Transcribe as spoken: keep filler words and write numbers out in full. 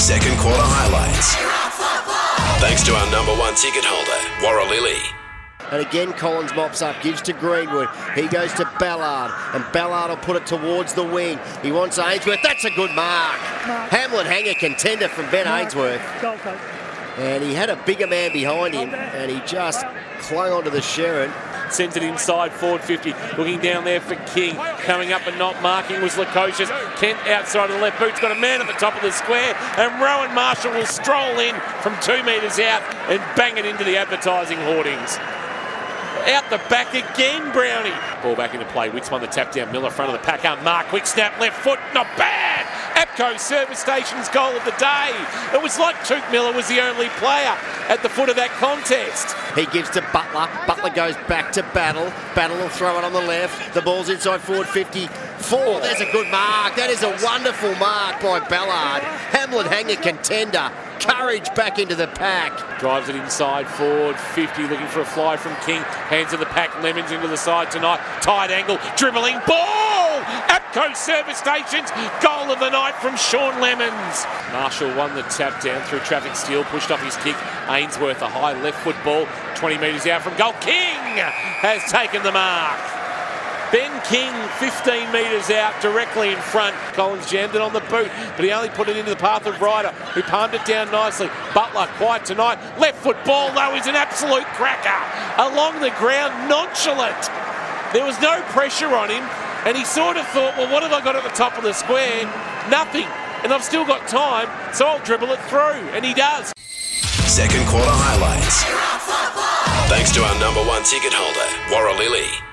Second quarter highlights. Thanks to our number one ticket holder, Warralili. And again, Collins mops up, gives to Greenwood. He goes to Ballard, and Ballard will put it towards the wing. He wants Ainsworth. That's a good mark. mark. Hamlin Hanger contender from Ben mark. Ainsworth. Goal, goal. And he had a bigger man behind him, and he just clung onto the Sherrin. Sends it inside, forward fifty. Looking down there for King. Coming up and not marking was Lukosius. Kent outside of the left boot's got a man at the top of the square, and Rowan Marshall will stroll in from two metres out and bang it into the advertising hoardings. Out the back again, Brownie. Ball back into play. Wicks won the tap down. Miller front of the pack up. Mark, quick snap, left foot, not bad. APCO Service Station's goal of the day. It was like Touk Miller was the only player at the foot of that contest. He gives to Butler. Butler goes back to Battle. Battle will throw it on the left. The ball's inside forward fifty-four. There's a good mark. That is a wonderful mark by Ballard. Hamlin Hanger contender. Courage back into the pack. Drives it inside forward fifty, looking for a fly from King. Hands of the pack, Lemons into the side tonight. Tight angle, dribbling ball. APCO Service Station's goal of the night from Sean Lemons. Marshall won the tap down through traffic steal, pushed off his kick. Ainsworth, a high left foot ball, twenty metres out from goal. King has taken the mark. Ben King, fifteen metres out, directly in front. Collins jammed it on the boot, but he only put it into the path of Ryder, who palmed it down nicely. Butler, quiet tonight. Left foot ball, though, is an absolute cracker. Along the ground, nonchalant. There was no pressure on him, and he sort of thought, well, what have I got at the top of the square? Nothing. And I've still got time, so I'll dribble it through. And he does. Second quarter highlights. Thanks to our number one ticket holder, Warralili.